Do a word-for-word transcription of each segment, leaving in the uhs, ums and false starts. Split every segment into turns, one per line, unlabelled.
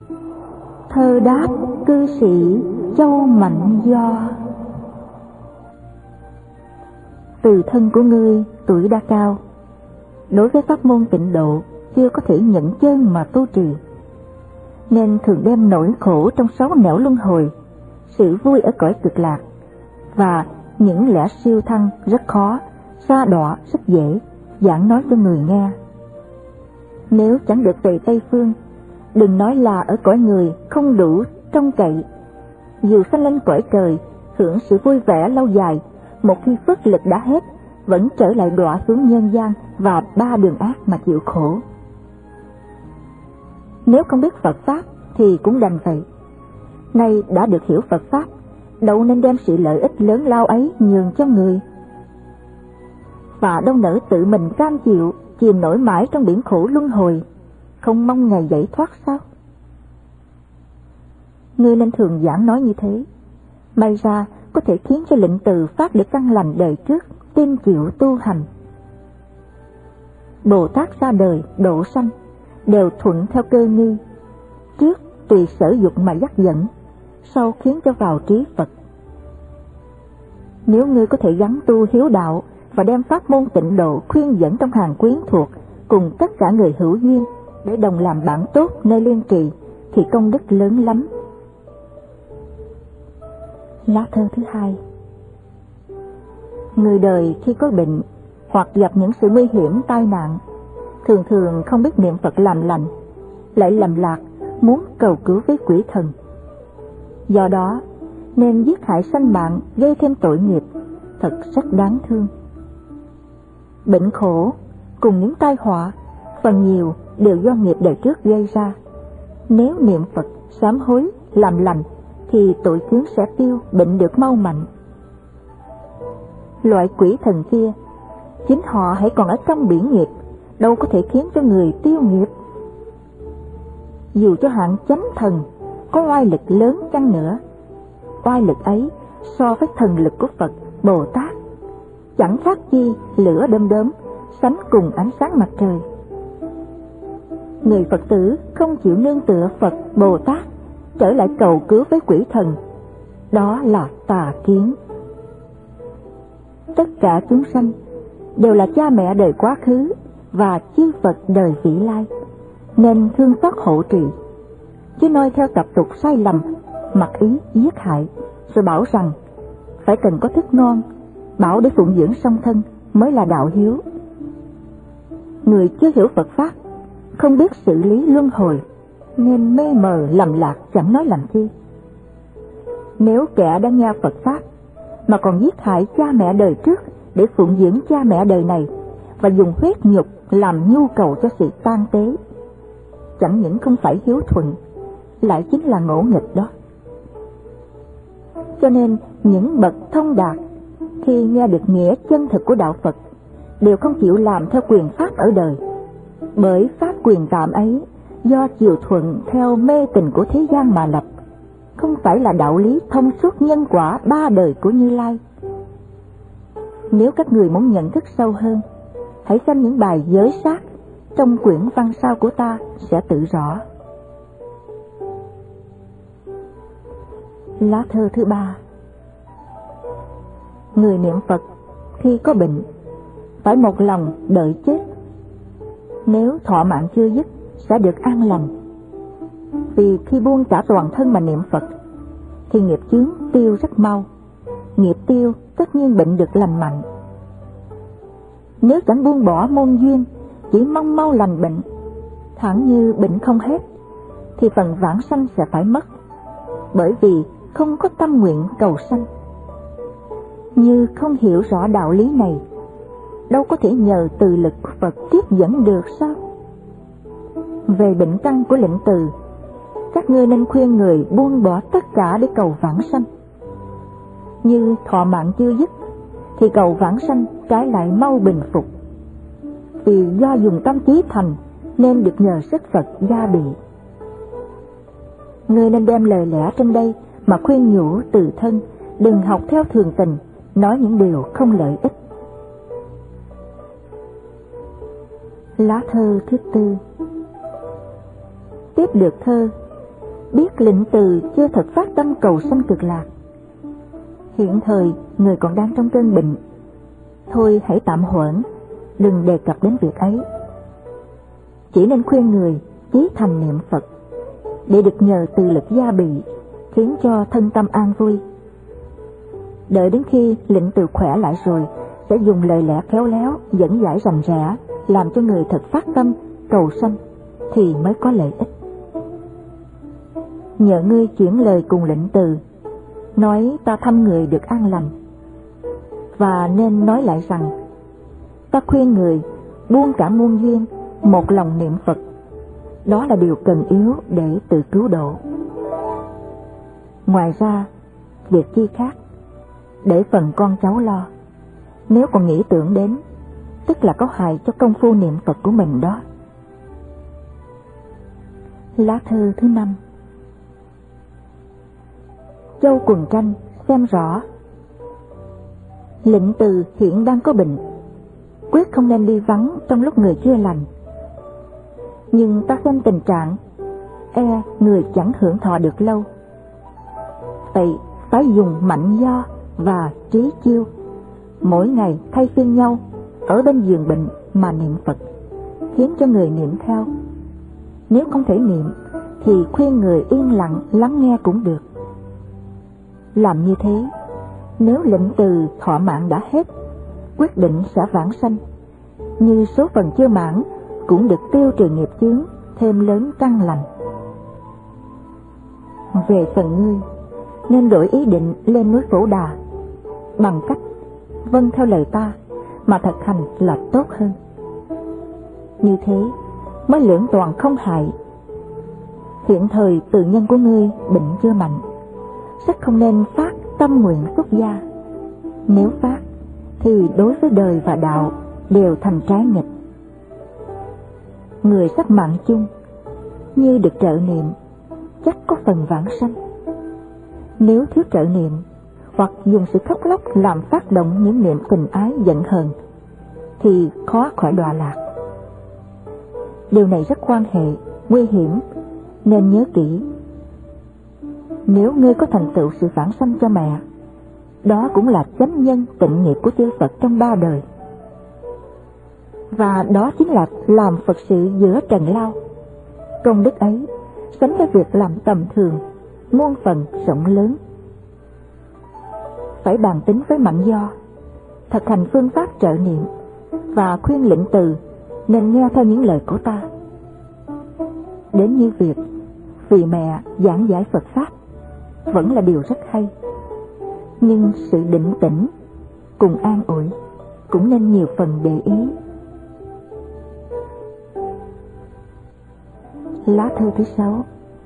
Thơ đáp cư sĩ Châu Mạnh Do. Từ thân của ngươi tuổi đã cao, đối với pháp môn tịnh độ chưa có thể nhận chân mà tu trì, nên thường đem nỗi khổ trong sáu nẻo luân hồi, sự vui ở cõi cực lạc và những lẽ siêu thăng rất khó, xa đọa rất dễ giảng nói cho người nghe. Nếu chẳng được về Tây Phương, đừng nói là ở cõi người không đủ trông cậy, dù sanh lên cõi trời hưởng sự vui vẻ lâu dài, một khi phước lực đã hết vẫn trở lại đọa xuống nhân gian và ba đường ác mà chịu khổ. Nếu không biết Phật pháp thì cũng đành vậy. Nay đã được hiểu Phật pháp, đâu nên đem sự lợi ích lớn lao ấy nhường cho người, và đâu nỡ tự mình cam chịu chìm nổi mãi trong biển khổ luân hồi, không mong ngày giải thoát sao? Ngươi nên thường giảng nói như thế, may ra có thể khiến cho lệnh từ phát được căn lành đời trước tin chịu tu hành. Bồ Tát ra đời độ sanh đều thuận theo cơ nghi, trước tùy sở dục mà dắt dẫn, sau khiến cho vào trí Phật. Nếu ngươi có thể gắn tu hiếu đạo và đem pháp môn tịnh độ khuyên dẫn trong hàng quyến thuộc cùng tất cả người hữu duyên để đồng làm bạn tốt nơi liên trì, thì công đức lớn lắm. Lá thơ thứ hai. Người đời khi có bệnh hoặc gặp những sự nguy hiểm tai nạn, thường thường không biết niệm Phật làm lành, lại lầm lạc muốn cầu cứu với quỷ thần. Do đó nên giết hại sanh mạng, gây thêm tội nghiệp, thật rất đáng thương. Bệnh khổ cùng những tai họa phần nhiều đều do nghiệp đời trước gây ra. Nếu niệm Phật sám hối làm lành thì tội chướng sẽ tiêu, bệnh được mau mạnh. Loại quỷ thần kia chính họ hãy còn ở trong biển nghiệp, đâu có thể khiến cho người tiêu nghiệp. Dù cho hạng chánh thần có oai lực lớn chăng nữa, oai lực ấy so với thần lực của Phật Bồ Tát chẳng khác chi lửa đom đóm sánh cùng ánh sáng mặt trời. Người Phật tử không chịu nương tựa Phật Bồ Tát, trở lại cầu cứu với quỷ thần, đó là tà kiến. Tất cả chúng sanh đều là cha mẹ đời quá khứ và chư Phật đời vị lai, nên thương xót hộ trì, chứ noi theo tập tục sai lầm, mặc ý giết hại, rồi bảo rằng phải cần có thức ngon, bảo để phụng dưỡng song thân mới là đạo hiếu. Người chưa hiểu Phật pháp, không biết xử lý luân hồi, nên mê mờ lầm lạc chẳng nói làm chi. Nếu kẻ đã nghe Phật pháp mà còn giết hại cha mẹ đời trước để phụng dưỡng cha mẹ đời này, và dùng huyết nhục làm nhu cầu cho sự tan tế, chẳng những không phải hiếu thuận, lại chính là ngỗ nghịch đó. Cho nên những bậc thông đạt khi nghe được nghĩa chân thực của đạo Phật đều không chịu làm theo quyền pháp ở đời, bởi pháp quyền tạm ấy do chiều thuận theo mê tình của thế gian mà lập, không phải là đạo lý thông suốt nhân quả ba đời của Như Lai. Nếu các người muốn nhận thức sâu hơn, hãy xem những bài giới sát trong quyển văn sau của ta sẽ tự rõ. Lá thơ thứ ba. Người niệm Phật khi có bệnh phải một lòng đợi chết. Nếu thọ mạng chưa dứt sẽ được an lành. Vì khi buông cả toàn thân mà niệm Phật thì nghiệp chướng tiêu rất mau. Nghiệp tiêu tất nhiên bệnh được lành mạnh. Nếu chẳng buông bỏ môn duyên, chỉ mong mau lành bệnh, thẳng như bệnh không hết, thì phần vãng sanh sẽ phải mất, bởi vì không có tâm nguyện cầu sanh. Như không hiểu rõ đạo lý này, đâu có thể nhờ từ lực của Phật tiếp dẫn được sao? Về bệnh căn của lệnh từ, các ngươi nên khuyên người buông bỏ tất cả để cầu vãng sanh. Như thọ mạng chưa dứt thì cầu vãng sanh trái lại mau bình phục, vì do dùng tâm trí thành nên được nhờ sức Phật gia bị. Ngươi nên đem lời lẽ trên đây mà khuyên nhủ từ thân, đừng học theo thường tình, nói những điều không lợi ích. Lá thơ thứ tư. Tiếp được thơ biết lệnh từ chưa thật phát tâm cầu sanh cực lạc. Hiện thời người còn đang trong cơn bệnh, thôi hãy tạm hoãn, đừng đề cập đến việc ấy. Chỉ nên khuyên người chí thành niệm Phật, để được nhờ từ lực gia bị, khiến cho thân tâm an vui. Đợi đến khi lệnh từ khỏe lại rồi, sẽ dùng lời lẽ khéo léo, dẫn giải rành rẽ, làm cho người thật phát tâm cầu sanh, thì mới có lợi ích. Nhờ ngươi chuyển lời cùng lệnh từ, nói ta thăm người được an lành, và nên nói lại rằng ta khuyên người buông cả muôn duyên, một lòng niệm Phật. Đó là điều cần yếu để tự cứu độ. Ngoài ra, việc chi khác, để phần con cháu lo. Nếu còn nghĩ tưởng đến, tức là có hại cho công phu niệm Phật của mình đó. Lá thư thứ năm. Châu Quần Tranh xem rõ. Lệnh từ hiện đang có bệnh, quyết không nên đi vắng trong lúc người chưa lành. Nhưng ta xem tình trạng, e người chẳng hưởng thọ được lâu. Vậy phải dùng mạnh do và trí chiêu, mỗi ngày thay phiên nhau ở bên giường bệnh mà niệm Phật, khiến cho người niệm theo. Nếu không thể niệm thì khuyên người yên lặng lắng nghe cũng được. Làm như thế, nếu lệnh từ thọ mạng đã hết, quyết định sẽ vãng sanh, như số phần chưa mãn cũng được tiêu trừ nghiệp chướng, thêm lớn căn lành. Về phần ngươi, nên đổi ý định lên núi Phổ Đà, bằng cách vâng theo lời ta mà thực hành là tốt hơn. Như thế mới lưỡng toàn không hại. Hiện thời tự nhân của ngươi bệnh chưa mạnh, rất không nên phát tâm nguyện xuất gia. Nếu phát thì đối với đời và đạo đều thành trái nghịch. Người sắp mạng chung, như được trợ niệm, chắc có phần vãng sanh. Nếu thiếu trợ niệm, hoặc dùng sự khóc lóc làm phát động những niệm tình ái giận hờn, thì khó khỏi đọa lạc. Điều này rất quan hệ, nguy hiểm, nên nhớ kỹ. Nếu ngươi có thành tựu sự vãng sanh cho mẹ, đó cũng là chánh nhân tịnh nghiệp của chư Phật trong ba đời. Và đó chính là làm Phật sự giữa trần lao. Công đức ấy sánh với việc làm tầm thường, muôn phần rộng lớn. Phải bàn tính với mạnh do, thực hành phương pháp trợ niệm, và khuyên lệnh từ nên nghe theo những lời của ta. Đến như việc vì mẹ giảng giải Phật Pháp vẫn là điều rất hay, nhưng sự định tĩnh cùng an ủi cũng nên nhiều phần để ý. Lá thư thứ sáu.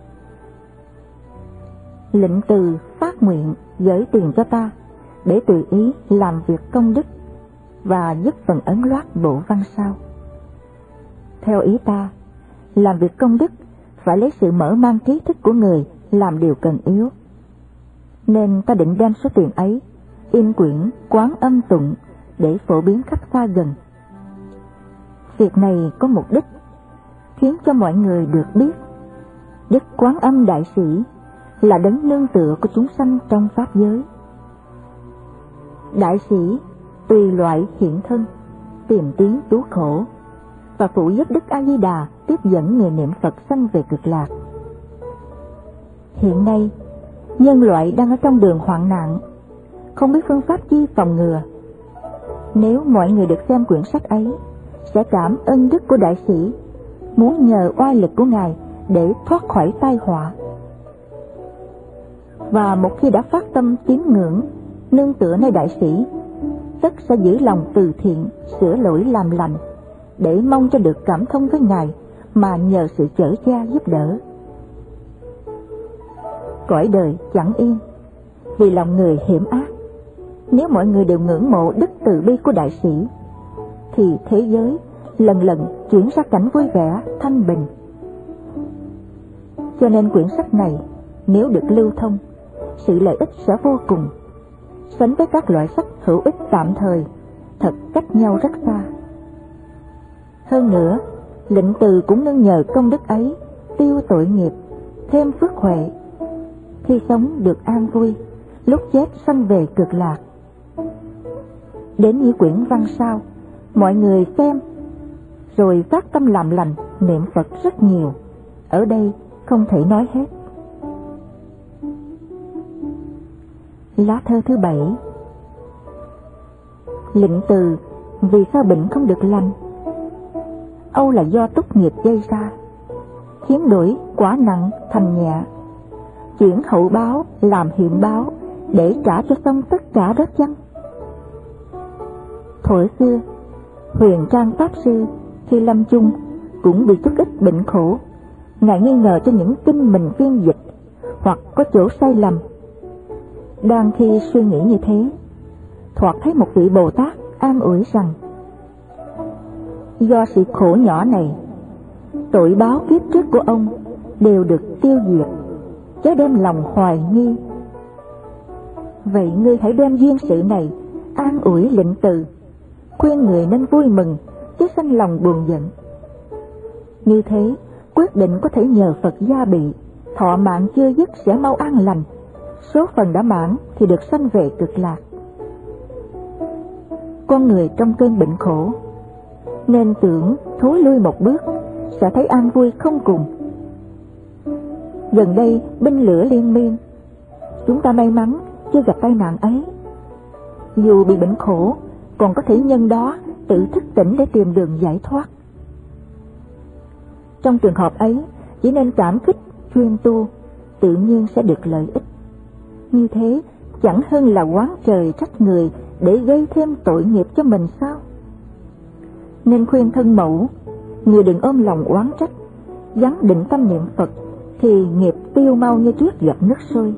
Lệnh từ phát nguyện gửi tiền cho ta để tùy ý làm việc công đức và dứt phần ấn loát bộ văn sau. Theo ý ta, làm việc công đức phải lấy sự mở mang trí thức của người làm điều cần yếu. Nên ta định đem số tiền ấy in quyển Quán Âm Tụng để phổ biến khắp xa gần. Việc này có mục đích khiến cho mọi người được biết Đức Quán Âm Đại Sĩ là đấng nương tựa của chúng sanh trong pháp giới. Đại sĩ tùy loại hiện thân, tìm tiếng cứu khổ, và phụ giúp Đức A Di Đà tiếp dẫn người niệm Phật sanh về cực lạc. Hiện nay nhân loại đang ở trong đường hoạn nạn, không biết phương pháp chi phòng ngừa. Nếu mọi người được xem quyển sách ấy, sẽ cảm ơn đức của đại sĩ, muốn nhờ oai lực của ngài để thoát khỏi tai họa. Và một khi đã phát tâm tín ngưỡng, nương tựa nơi đại sĩ, tất sẽ giữ lòng từ thiện, sửa lỗi làm lành, để mong cho được cảm thông với ngài mà nhờ sự chở che giúp đỡ. Cõi đời chẳng yên, vì lòng người hiểm ác. Nếu mọi người đều ngưỡng mộ đức từ bi của đại sĩ, thì thế giới lần lần chuyển ra cảnh vui vẻ, thanh bình. Cho nên quyển sách này nếu được lưu thông, sự lợi ích sẽ vô cùng, sánh với các loại sách hữu ích tạm thời, thật cách nhau rất xa. Hơn nữa, lệnh từ cũng nương nhờ công đức ấy tiêu tội nghiệp, thêm phước huệ, khi sống được an vui, lúc chết sanh về cực lạc. Đến như quyển văn sau, mọi người xem rồi phát tâm làm lành, niệm Phật rất nhiều, ở đây không thể nói hết. Lá thơ thứ bảy. Lệnh Từ vì sao bệnh không được lành? Âu là do túc nghiệp gây ra, khiến đổi quả nặng thành nhẹ, chuyển hậu báo làm hiện báo, để trả cho xong tất cả đó chăng? Thuở xưa, Huyền Trang Pháp Sư khi lâm chung cũng bị chút ít bệnh khổ. Ngài nghi ngờ cho những kinh mình phiên dịch hoặc có chỗ sai lầm. Đang khi suy nghĩ như thế, thoạt thấy một vị Bồ Tát an ủi rằng: do sự khổ nhỏ này, tội báo kiếp trước của ông đều được tiêu diệt, chớ đem lòng hoài nghi. Vậy ngươi hãy đem duyên sự này an ủi Lệnh Từ, khuyên người nên vui mừng, chứ sanh lòng buồn giận. Như thế, quyết định có thể nhờ Phật gia bị, thọ mạng chưa dứt sẽ mau an lành, số phần đã mãn thì được sanh về cực lạc. Con người trong cơn bệnh khổ, nên tưởng thối lui một bước sẽ thấy an vui không cùng. Gần đây binh lửa liên miên, chúng ta may mắn chưa gặp tai nạn ấy. Dù bị bệnh khổ, còn có thể nhân đó tự thức tỉnh để tìm đường giải thoát. Trong trường hợp ấy, chỉ nên cảm kích chuyên tu, tự nhiên sẽ được lợi ích. Như thế chẳng hơn là oán trời trách người để gây thêm tội nghiệp cho mình sao? Nên khuyên thân mẫu, người đừng ôm lòng oán trách, gắng định tâm niệm Phật thì nghiệp tiêu mau như trước gặp nước sôi.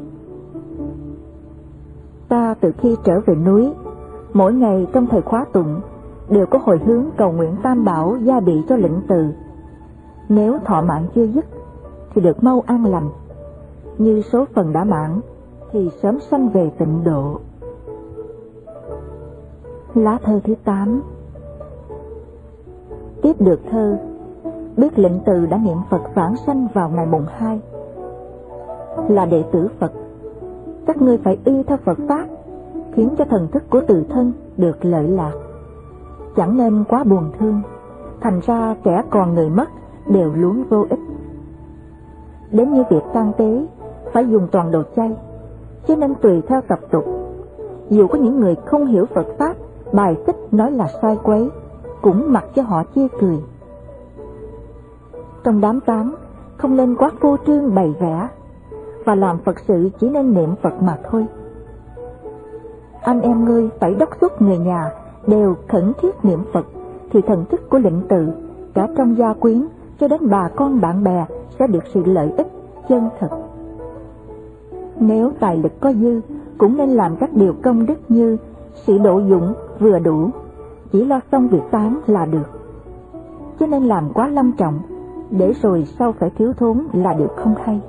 Ta từ khi trở về núi, mỗi ngày trong thời khóa tụng đều có hồi hướng cầu nguyện Tam Bảo gia bị cho Lệnh Từ. Nếu thọ mạng chưa dứt thì được mau an lành, như số phần đã mãn thì sớm sanh về tịnh độ. Lá thơ thứ tám. Tiếp được thơ, biết Lệnh Từ đã niệm Phật vãng sanh vào ngày mùng hai. Là đệ tử Phật, các ngươi phải y theo Phật Pháp, khiến cho thần thức của tự thân được lợi lạc. Chẳng nên quá buồn thương, thành ra kẻ còn người mất đều luống vô ích. Đến như việc tang tế phải dùng toàn đồ chay, chứ nên tùy theo tập tục. Dù có những người không hiểu Phật Pháp, bài xích nói là sai quấy, cũng mặc cho họ chê cười. Trong đám tang không nên quá phô trương bày vẽ, và làm Phật sự chỉ nên niệm Phật mà thôi. Anh em ngươi phải đốc thúc người nhà đều khẩn thiết niệm Phật, thì thần thức của Lệnh Từ cả trong gia quyến cho đến bà con bạn bè sẽ được sự lợi ích chân thực. Nếu tài lực có dư, cũng nên làm các điều công đức như sự độ dụng vừa đủ, chỉ lo xong việc tán là được, chứ nên làm quá lâm trọng, để rồi sau phải thiếu thốn là điều không hay.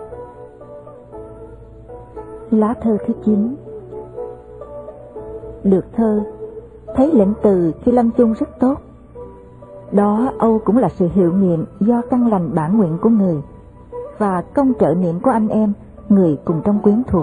Lá thơ thứ chín. Được thơ, thấy Lệnh Từ khi lâm chung rất tốt. Đó Âu cũng là sự hiệu nghiệm do căn lành bản nguyện của người, và công trợ niệm của anh em, người cùng trong quyến thuộc.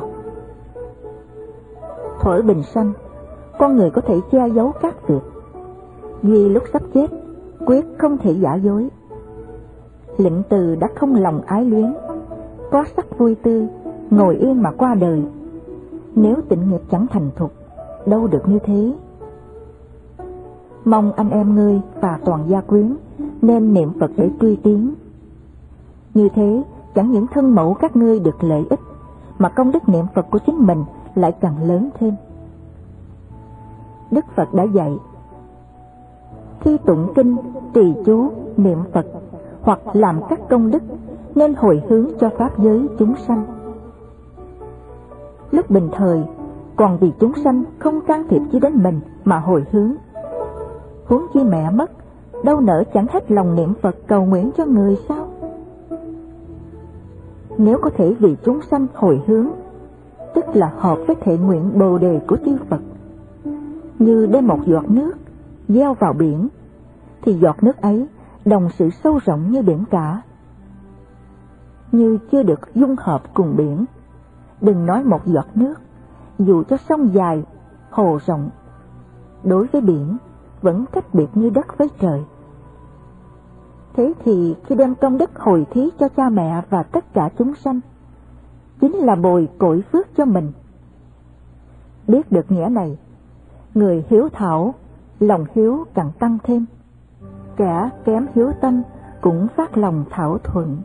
Thuở bình sanh, con người có thể che giấu các việc, vì lúc sắp chết, quyết không thể giả dối. Lệnh Từ đã không lòng ái luyến, có sắc vui tươi, ngồi yên mà qua đời. Nếu tịnh nghiệp chẳng thành thục, đâu được như thế. Mong anh em ngươi và toàn gia quyến nên niệm Phật để truy tiến. Như thế chẳng những thân mẫu các ngươi được lợi ích, mà công đức niệm Phật của chính mình lại càng lớn thêm. Đức Phật đã dạy, khi tụng kinh, trì chú, niệm Phật hoặc làm các công đức nên hồi hướng cho pháp giới chúng sanh. Lúc bình thời còn vì chúng sanh không can thiệp chi đến mình mà hồi hướng. Huống chi mẹ mất, đâu nỡ chẳng hết lòng niệm Phật cầu nguyện cho người sao? Nếu có thể vì chúng sanh hồi hướng, tức là hợp với thệ nguyện bồ đề của chư Phật. Như đem một giọt nước gieo vào biển, thì giọt nước ấy đồng sự sâu rộng như biển cả. như chưa được dung hợp cùng biển. Đừng nói một giọt nước, dù cho sông dài, hồ rộng, đối với biển vẫn cách biệt như đất với trời. Thế thì khi đem công đức hồi thí cho cha mẹ và tất cả chúng sanh, chính là bồi cội phước cho mình. Biết được nghĩa này, người hiếu thảo, lòng hiếu càng tăng thêm, kẻ kém hiếu tâm cũng phát lòng thảo thuận.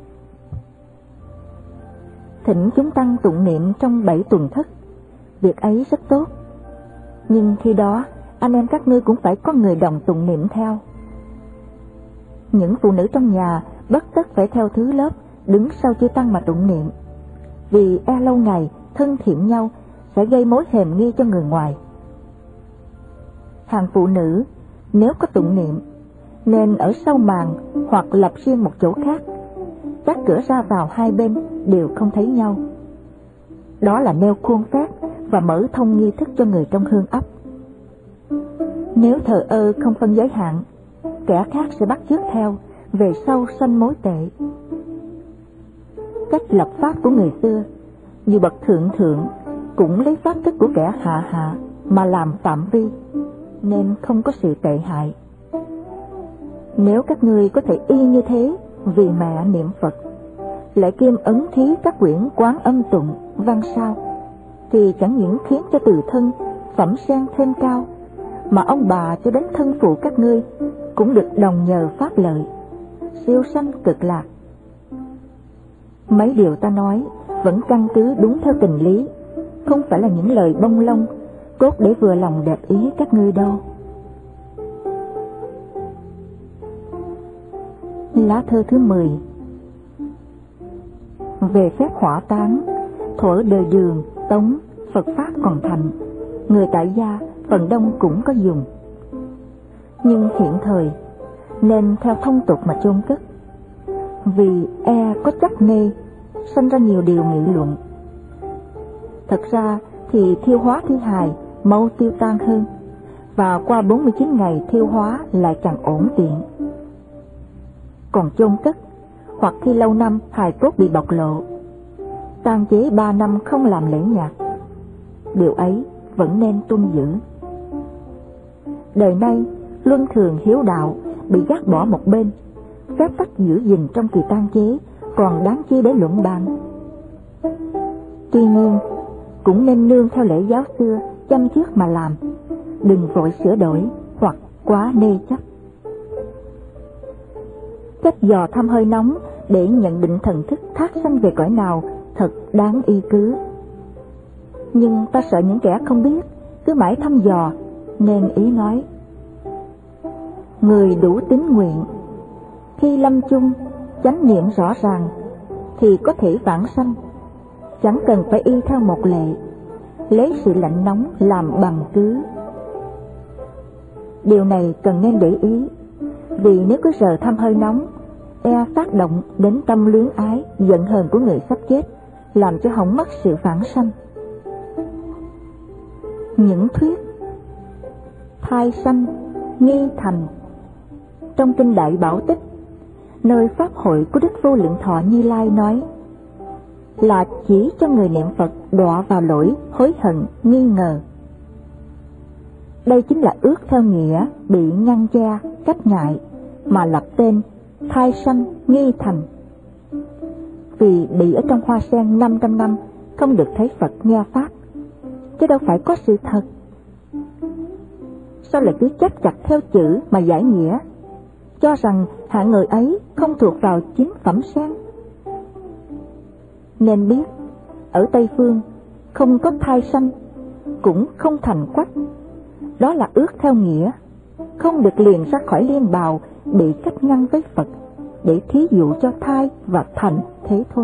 Thỉnh chúng tăng tụng niệm trong bảy tuần thất, việc ấy rất tốt, nhưng khi đó anh em các ngươi cũng phải có người đồng tụng niệm theo. Những phụ nữ trong nhà bất tất phải theo thứ lớp đứng sau chư tăng mà tụng niệm, vì e lâu ngày thân thiện nhau sẽ gây mối hèm nghi cho người ngoài. Hàng phụ nữ nếu có tụng niệm nên ở sau màn hoặc lập riêng một chỗ khác, các cửa ra vào hai bên đều không thấy nhau. Đó là nêu khuôn phép và mở thông nghi thức cho người trong hương ấp. Nếu thờ ơ không phân giới hạn, kẻ khác sẽ bắt chước theo, về sau sanh mối tệ. Cách lập pháp của người xưa, như bậc thượng thượng cũng lấy pháp thức của kẻ hạ hạ mà làm phạm vi, nên không có sự tệ hại. Nếu các ngươi có thể y như thế vì mẹ niệm Phật, lại kiêm ấn thí các quyển Quán Âm tụng, văn sao, thì chẳng những khiến cho từ thân phẩm sen thêm cao, mà ông bà cho đến thân phụ các ngươi cũng được đồng nhờ pháp lợi, siêu sanh cực lạc. Mấy điều ta nói vẫn căn cứ đúng theo tình lý, không phải là những lời bông lông cốt để vừa lòng đẹp ý các ngươi đâu. Lá thơ thứ mười. Về phép hỏa táng, thuở đời Đường, Tống, Phật Pháp còn thành, người tại gia phần đông cũng có dùng. Nhưng hiện thời nên theo thông tục mà chôn cất, vì e có chấp mê, sanh ra nhiều điều nghị luận. Thật ra thì thiêu hóa thi hài mau tiêu tan hơn, và qua bốn mươi chín ngày thiêu hóa lại càng ổn tiện. Còn chôn cất, hoặc khi lâu năm hài cốt bị bộc lộ, tang chế ba năm không làm lễ nhạc, điều ấy vẫn nên tuân giữ. Đời nay luân thường hiếu đạo bị gác bỏ một bên, phép tắc giữ gìn trong kỳ tang chế còn đáng chi để luận bàn. Tuy nhiên cũng nên nương theo lễ giáo xưa chăm trước mà làm, đừng vội sửa đổi hoặc quá nê chấp. Cách dò thăm hơi nóng để nhận định thần thức thác sanh về cõi nào thật đáng y cứ. Nhưng ta sợ những kẻ không biết cứ mãi thăm dò, nên ý nói: người đủ tín nguyện, khi lâm chung chánh niệm rõ ràng, thì có thể vãng sanh, chẳng cần phải y theo một lệ, lấy sự lạnh nóng làm bằng cứ. Điều này cần nên để ý, vì nếu cứ giờ thăm hơi nóng, e tác động đến tâm luyến ái, giận hờn của người sắp chết, làm cho hỏng mất sự vãng sanh. Những thuyết thai sanh, nghi thành trong kinh Đại Bảo Tích, nơi pháp hội của Đức Vô Lượng Thọ Như Lai nói là chỉ cho người niệm Phật đọa vào lỗi hối hận, nghi ngờ. Đây chính là ước theo nghĩa bị ngăn che, cách ngại mà lập tên thai sanh nghi thành. Vì bị ở trong hoa sen năm trăm năm không được thấy Phật nghe pháp, chứ đâu phải có sự thật. Sao lại cứ chấp chặt theo chữ mà giải nghĩa, cho rằng hạng người ấy không thuộc vào chính phẩm sen? Nên biết, ở Tây Phương không có thai sanh, cũng không thành quách. Đó là ước theo nghĩa, không được liền ra khỏi liên bào, bị cách ngăn với Phật, để thí dụ cho thai và thành thế thôi.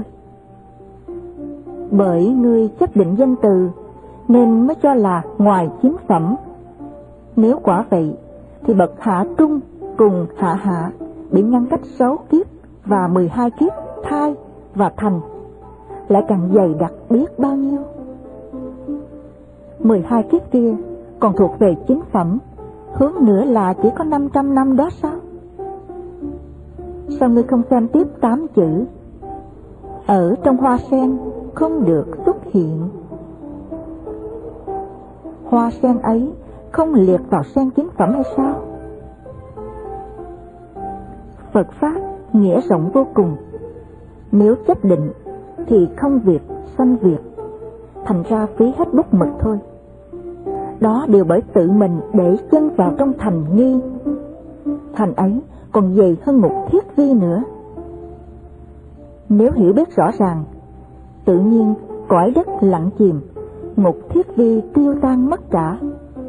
Bởi ngươi chấp định danh từ, nên mới cho là ngoài chính phẩm. Nếu quả vậy, thì bậc hạ trung cùng hạ hạ bị ngăn cách sáu kiếp và mười hai kiếp thai và thành, lại càng dày đặc biết bao nhiêu. Mười hai kiếp kia còn thuộc về chính phẩm, hướng nữa là chỉ có năm trăm năm đó sao? Sao ngươi không xem tiếp tám chữ ở trong hoa sen không được xuất hiện. Hoa sen ấy không liệt vào sen chính phẩm hay sao? Phật Pháp nghĩa rộng vô cùng. Nếu chấp định thì không việc sanh việc, thành ra phí hết bút mực thôi. Đó đều bởi tự mình để chân vào trong thành nghi. Thành ấy còn dày hơn một thiết vi nữa. Nếu hiểu biết rõ ràng, tự nhiên cõi đất lặng chìm, một thiết vi tiêu tan mất cả.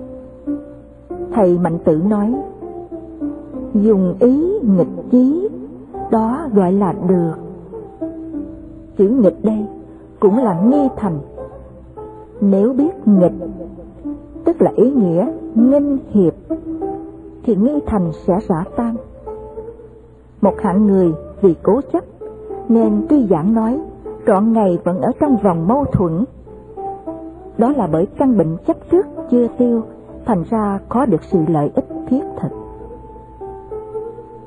Thầy Mạnh Tử nói, dùng ý nghịch chí, đó gọi là được. Chữ nghịch đây cũng là nghi thành. Nếu biết nghịch, tức là ý nghĩa nghinh hiệp, thì nghi thành sẽ rã tan. Một hạng người vì cố chấp nên tuy giảng nói trọn ngày vẫn ở trong vòng mâu thuẫn. Đó là bởi căn bệnh chấp trước chưa tiêu, thành ra có được sự lợi ích thiết thực.